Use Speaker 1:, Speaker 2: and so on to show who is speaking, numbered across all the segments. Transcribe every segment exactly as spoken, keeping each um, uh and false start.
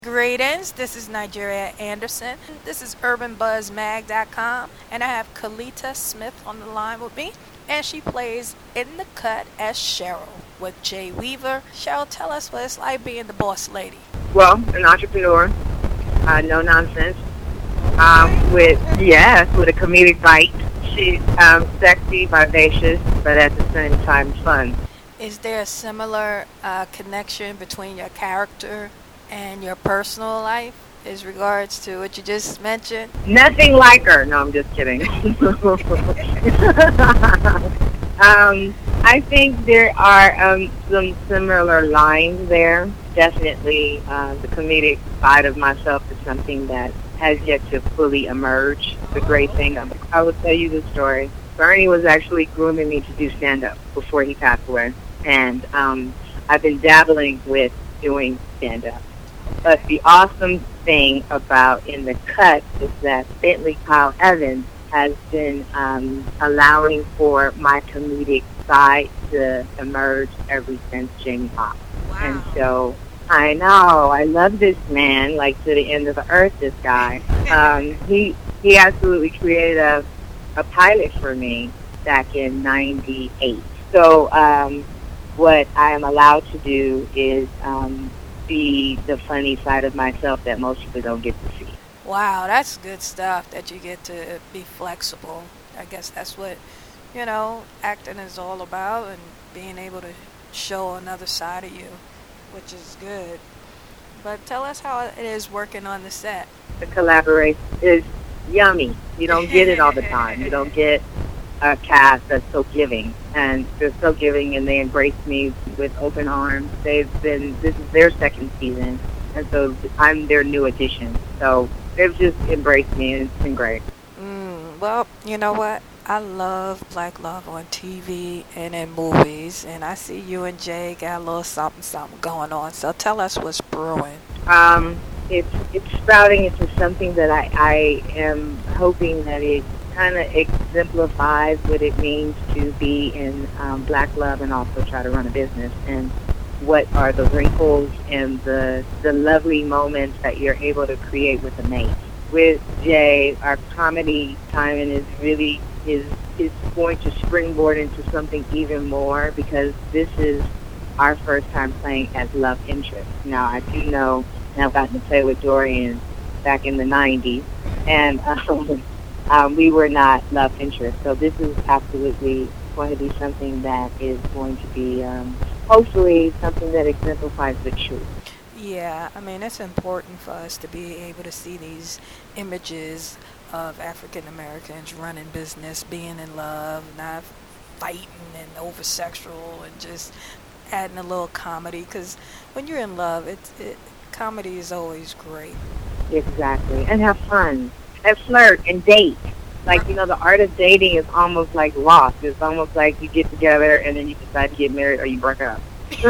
Speaker 1: Greetings, this is Nigeria Anderson. This is urban buzz mag dot com, and I have Kalita Smith on the line with me, and she plays In the Cut as Cheryl with Jay Weaver. Cheryl, tell us what it's like being the boss lady.
Speaker 2: Well, an entrepreneur, uh, no nonsense, um, with, yes, with a comedic bite. She's um, sexy, vivacious, but at the same time fun.
Speaker 1: Is there a similar uh, connection between your character and your personal life as regards to what you just mentioned?
Speaker 2: Nothing like her. No, I'm just kidding. um, I think there are um, some similar lines there. Definitely uh, the comedic side of myself is something that has yet to fully emerge. The great thing, um, I will tell you the story. Bernie was actually grooming me to do stand-up before he passed away. And um, I've been dabbling with doing stand-up. But the awesome thing about In the Cut is that Bentley Kyle Evans has been um, allowing for my comedic side to emerge ever since Jamie Foxx.
Speaker 1: Wow.
Speaker 2: And so I know, I love this man, like to the end of the earth, this guy. Um, he he absolutely created a, a pilot for me back in ninety-eight. So um, what I am allowed to do is um, be the funny side of myself that most people don't get to see.
Speaker 1: Wow, that's good stuff that you get to be flexible. I guess that's what, you know, acting is all about, and being able to show another side of you, which is good. But tell us how it is working on the set.
Speaker 2: The collaboration is yummy. You don't get it all the time. You don't get a cast that's so giving, and they're so giving, and they embrace me with open arms. They've been, this is their second season, and so I'm their new addition. So they've just embraced me, and it's been great.
Speaker 1: Mm, well, you know what? I love Black Love on T V and in movies, and I see you and Jay got a little something, something going on. So tell us what's brewing.
Speaker 2: Um, it's it's sprouting into something that I, I am hoping that it kind of exemplifies what it means to be in um, Black Love and also try to run a business, and what are the wrinkles and the the lovely moments that you're able to create with a mate. With Jay, our comedy timing is really is is going to springboard into something even more, because this is our first time playing as love interest. Now, I do know, and I've gotten to play with Dorian back in the nineties, and um, um, we were not love interest. So this is absolutely going to be something that is going to be, um, hopefully, something that exemplifies the truth.
Speaker 1: Yeah, I mean, it's important for us to be able to see these images of African Americans running business, being in love, not fighting and over sexual, and just adding a little comedy. Because when you're in love, it's it, comedy is always great.
Speaker 2: Exactly, and have fun, and flirt, and date. Like, you know, the art of dating is almost like lost. It's almost like you get together and then you decide to get married, or you break up.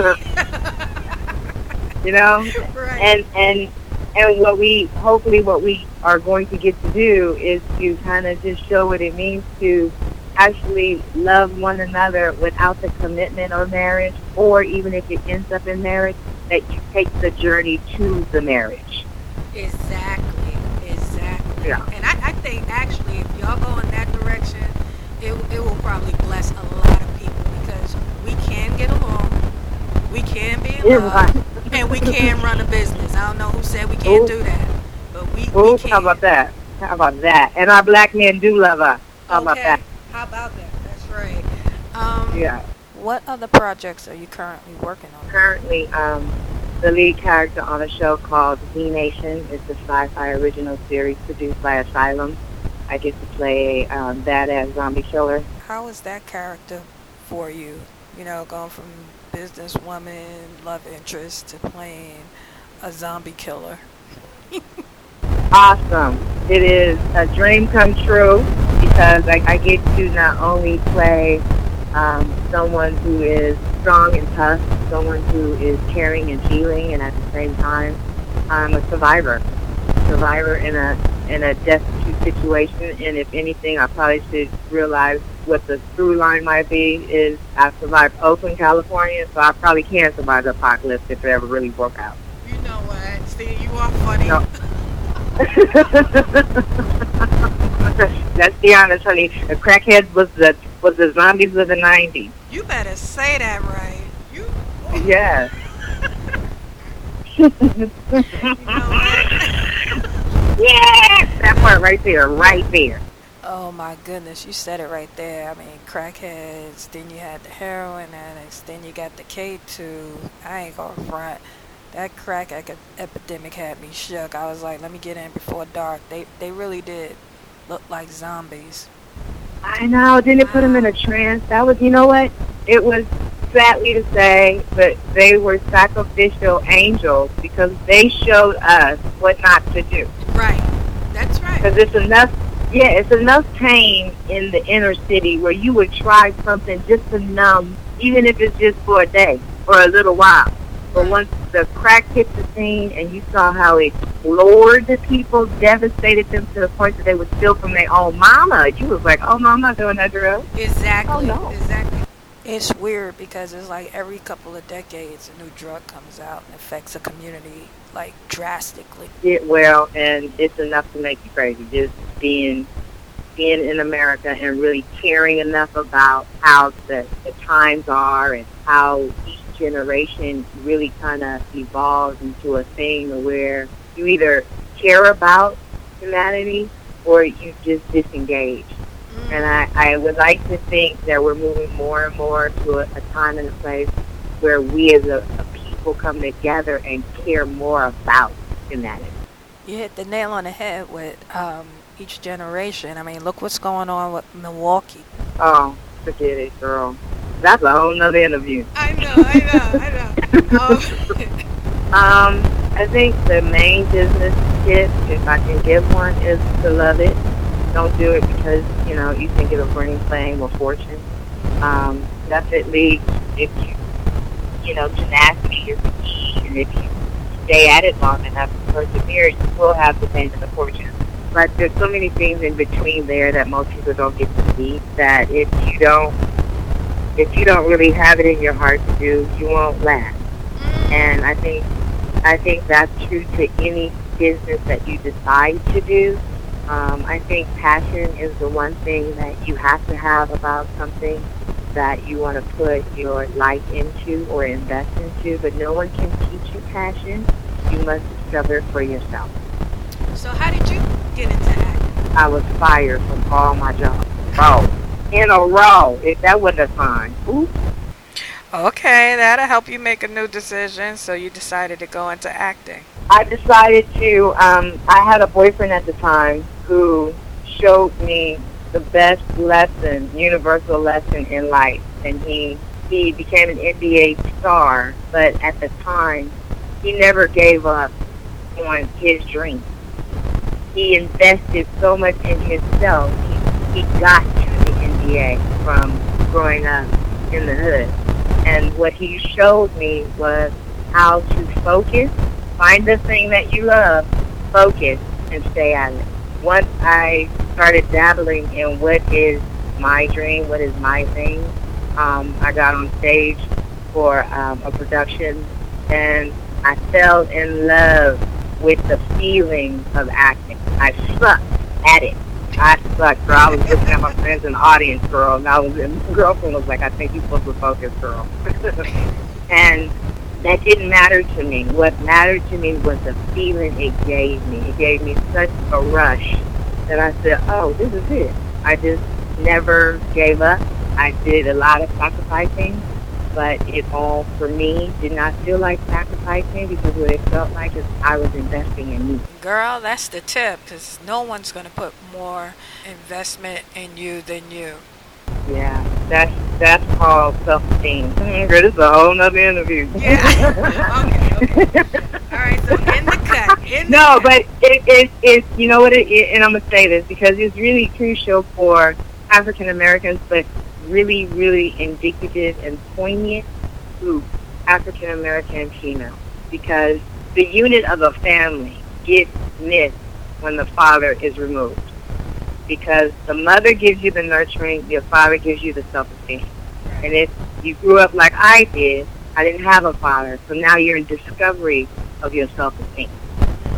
Speaker 2: You know,
Speaker 1: Right.
Speaker 2: and and and what we hopefully what we are going to get to do is to kind of just show what it means to actually love one another without the commitment of marriage, or even if it ends up in marriage, that you take the journey to the marriage.
Speaker 1: Exactly, exactly.
Speaker 2: Yeah.
Speaker 1: And I, I think actually, if y'all go in that direction, it it will probably bless a lot of people, because we can get along, we can be in
Speaker 2: Yeah,
Speaker 1: love,
Speaker 2: right.
Speaker 1: and we can run a business. I don't know who said we can't
Speaker 2: Ooh.
Speaker 1: do that, but we,
Speaker 2: Ooh,
Speaker 1: we can.
Speaker 2: how about that? How about that? And our black men do love us. How
Speaker 1: Okay.
Speaker 2: about that?
Speaker 1: How about that? That's right. Um,
Speaker 2: Yeah.
Speaker 1: What other projects are you currently working on?
Speaker 2: Currently, um, the lead character on a show called Z Nation. It's a sci-fi original series produced by Asylum. I get to play um, badass zombie killer.
Speaker 1: How is that character for you? You know, going from businesswoman, love interest, to playing a zombie killer.
Speaker 2: Awesome. It is a dream come true, because I, I get to not only play um, someone who is strong and tough, someone who is caring and feeling, and at the same time, I'm a survivor. Survivor in a in a destitute situation, and if anything, I probably should realize what the through line might be is I survived Oakland, California, so I probably can survive the apocalypse if it ever really broke out.
Speaker 1: You know what? Cynthia, you are funny.
Speaker 2: No. Let's be honest, honey. The crackheads was the was the zombies of the nineties.
Speaker 1: You better say that right. You.
Speaker 2: Yes.
Speaker 1: You know what?
Speaker 2: Yes, that part right there, right there.
Speaker 1: Oh my goodness, you said it right there. I mean, crackheads, then you had the heroin addicts, then you got the K two. I ain't gonna front. That crack ec- epidemic had me shook. I was like, let me get in before dark. They they really did look like zombies.
Speaker 2: I know. Didn't it put them in a trance? That was, you know what? It was, sadly to say, but they were sacrificial angels because they showed us what not to do.
Speaker 1: Right. That's right.
Speaker 2: Because it's enough, yeah, it's enough pain in the inner city where you would try something just to numb, even if it's just for a day or a little while. But once the crack hit the scene and you saw how it floored the people, devastated them to the point that they would steal from their own mama, you was like, oh, no, I'm not doing that drug.
Speaker 1: Exactly.
Speaker 2: Oh, no.
Speaker 1: Exactly. It's weird because it's like every couple of decades a new drug comes out and affects a community like drastically.
Speaker 2: Yeah, well, and it's enough to make you crazy. Just being being in America and really caring enough about how the, the times are and how each generation really kind of evolves into a thing where you either care about humanity or you just disengage. And I, I would like to think that we're moving more and more to a, a time and a place where we as a, a people come together and care more about humanity.
Speaker 1: You hit the nail on the head with um, each generation. I mean, look what's going on with Milwaukee.
Speaker 2: Oh, forget it, girl. That's a whole nother interview.
Speaker 1: I know, I know, I know. Um,
Speaker 2: um, I think the main business tip, if I can give one, is to love it. Don't do it because, you know, you think it'll bring fame or fortune. Um, definitely, if you, you know, tenacity is the key, and if you stay at it long enough and persevere, you will have the fame and the fortune. But there's so many things in between there that most people don't get to see, that if you don't, if you don't really have it in your heart to do, you won't last. And I think, I think that's true to any business that you decide to do. Um, I think passion is the one thing that you have to have about something that you want to put your life into or invest into, but no one can teach you passion. You must discover it for yourself.
Speaker 1: So how did you get into acting?
Speaker 2: I was fired from all my jobs. Oh, in a row. If that wasn't a sign. Ooh.
Speaker 1: Okay, that'll help you make a new decision, so you decided to go into acting.
Speaker 2: I decided to, um, I had a boyfriend at the time who showed me the best lesson, universal lesson in life. And he, he became an N B A star, but at the time, he never gave up on his dream. He invested so much in himself, he, he got to the N B A from growing up in the hood. And what he showed me was how to focus, find the thing that you love, focus, and stay at it. Once I started dabbling in what is my dream, what is my thing, um, I got on stage for um, a production, and I fell in love with the feeling of acting. I sucked at it. I sucked, girl. I was looking at my friends in the audience, girl, and I was, and my girlfriend was like, I think you're supposed to focus, girl. And that didn't matter to me. What mattered to me was the feeling it gave me. It gave me such a rush that I said, oh, this is it. I just never gave up. I did a lot of sacrificing, but it all, for me, did not feel like sacrificing because what it felt like is I was investing in me.
Speaker 1: Girl, that's the tip, because no one's going to put more investment in you than you.
Speaker 2: Yeah, that's that's called self-esteem. Girl, this is a whole nother interview.
Speaker 1: Yeah. okay, okay. All right, so in the cut. In the
Speaker 2: no,
Speaker 1: cut.
Speaker 2: but it, it, it's, you know what, it, it, and I'm going to say this because it's really crucial for African Americans, but really, really indicative and poignant to African American females, because the unit of a family gets missed when the father is removed. Because the mother gives you the nurturing, your father gives you the self-esteem. And if you grew up like I did, I didn't have a father, so now you're in discovery of your self-esteem.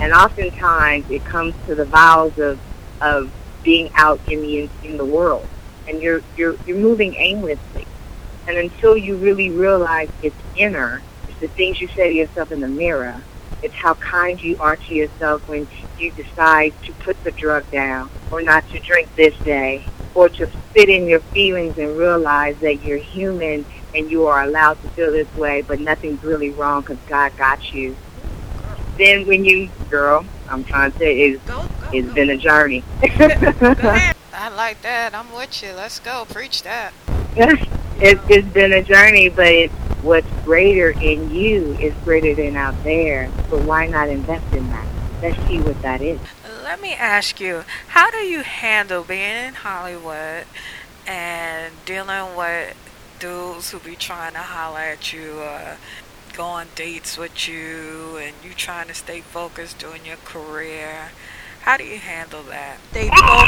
Speaker 2: And oftentimes it comes to the vows of of being out in the in the world, and you're you're you're moving aimlessly. And until you really realize it's inner, it's the things you say to yourself in the mirror. It's how kind you are to yourself when you decide to put the drug down, or not to drink this day, or to fit in your feelings and realize that you're human and you are allowed to feel this way, but nothing's really wrong because God got you. Then when you, girl, I'm trying to say, it's,
Speaker 1: Go, go,
Speaker 2: it's
Speaker 1: go.
Speaker 2: been a journey.
Speaker 1: Go ahead. I like that. I'm with you. Let's go. Preach that.
Speaker 2: It's, it's been a journey, but it's what's greater in you is greater than out there. So why not invest in that? Let's see what that is.
Speaker 1: Let me ask you, how do you handle being in Hollywood and dealing with dudes who be trying to holler at you, uh, go on dates with you, and you trying to stay focused doing your career? How do you handle that? Stay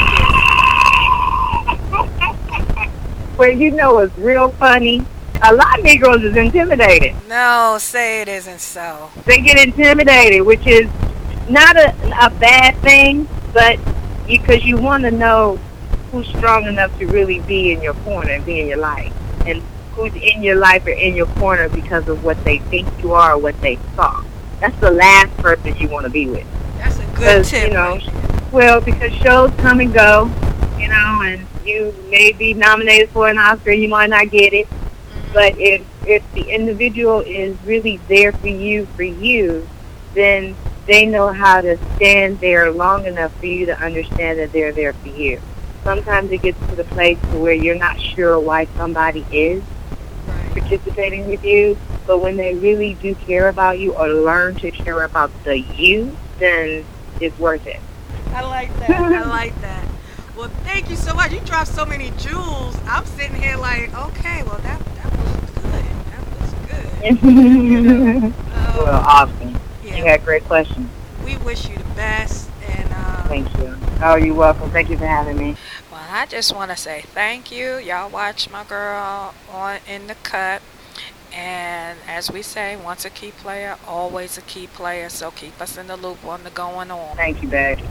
Speaker 1: focused.
Speaker 2: Well, you know it's real funny. A lot of Negroes is intimidated.
Speaker 1: No, say it isn't so.
Speaker 2: They get intimidated, which is not a, a bad thing, but because you, you want to know who's strong enough to really be in your corner and be in your life, and who's in your life or in your corner because of what they think you are or what they saw. That's the last person you want to be with.
Speaker 1: That's a good tip.
Speaker 2: You know, well, because shows come and go, you know, and you may be nominated for an Oscar, you might not get it. But if if the individual is really there for you, for you, then they know how to stand there long enough for you to understand that they're there for you. Sometimes it gets to the place where you're not sure why somebody is participating with you, but when they really do care about you or learn to care about the you, then it's worth it.
Speaker 1: I like that. I like that. Well, thank you so much. You dropped so many jewels. I'm sitting here like, okay, well, that, that was good. That was good. You know? um,
Speaker 2: Well, awesome.
Speaker 1: Yeah.
Speaker 2: You had great questions.
Speaker 1: We wish you the best. And um,
Speaker 2: Thank you. Oh, you're welcome. Thank you for having me.
Speaker 1: well, I just want to say thank you. Y'all watch my girl on In the Cut. And as we say, once a key player, always a key player. So keep us in the loop on the going on.
Speaker 2: Thank you, babe.